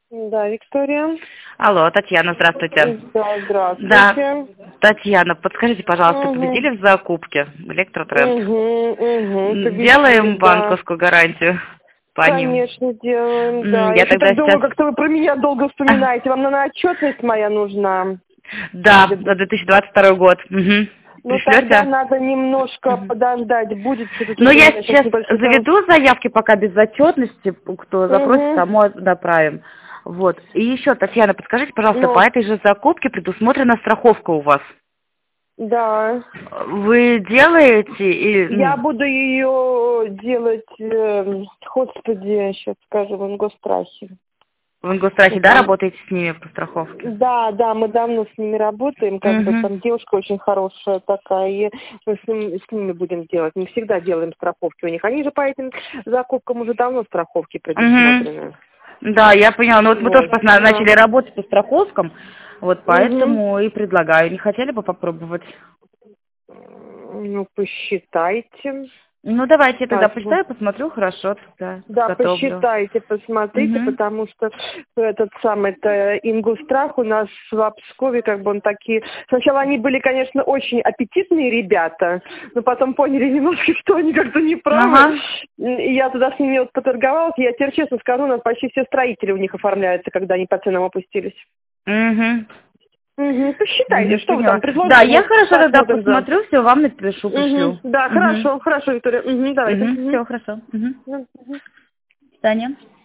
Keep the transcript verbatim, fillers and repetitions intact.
Да, Виктория. Алло, Татьяна, здравствуйте. Да, здравствуйте. Да, Татьяна, подскажите, пожалуйста, Угу. победили в закупке Электротренд? Угу, угу. Делаем Да. банковскую гарантию по ним? Конечно, делаем, М, да. Я Я что тогда так долго, сейчас... как-то вы про меня долго вспоминаете. Вам, наверное, отчетность моя нужна. Да, за две тысячи двадцать второй год. Угу. Ну, тогда Пришлете? надо немножко Мгм. подождать. Будет что-то Ну, тут у я меня сейчас сейчас небольшой там. заведу заявки пока без отчетности, кто запросит, Угу. тому направим. Вот. И еще, Татьяна, подскажите, пожалуйста, по Ну, этой же закупке предусмотрена страховка у вас? да. Вы делаете и... Я ну, буду ее делать, э, господи, сейчас скажу, в Ингосстрахе. в Ингосстрахе, Ну, да, там, работаете с ними по страховке? да, да, мы давно с ними работаем, как бы Угу. там девушка очень хорошая такая, и мы с, ним- с ними будем делать. Мы всегда делаем страховки у них. Они же по этим закупкам уже давно страховки Угу. предусмотрены. Да, я поняла. Ну вот мы тоже Вот, посна- да. начали работать по страховкам, вот Угу. поэтому и предлагаю. Не хотели бы попробовать? Ну, посчитайте. Ну, давайте я тогда Посмотрим. почитаю, посмотрю, хорошо, тогда Да, готовлю. посчитайте, посмотрите, Угу. потому что этот самый это Ингосстрах у нас в Обскове, как бы он такие... Сначала они были, конечно, очень аппетитные ребята, но потом поняли немножко, что они как-то неправы. Ага. И я туда с ними вот поторговалась, и я теперь честно скажу, у нас почти все строители у них оформляются, когда они по ценам опустились. Угу. Угу, посчитайте, Угу, что вы там поняла. Да, предложите, я мы хорошо тогда посмотрим, да. посмотрю, все, вам напишу, Угу, пришлю. да, Угу. хорошо, хорошо, Виктория, угу, давайте. Угу. Угу. Все, хорошо. Угу. Угу. Таня.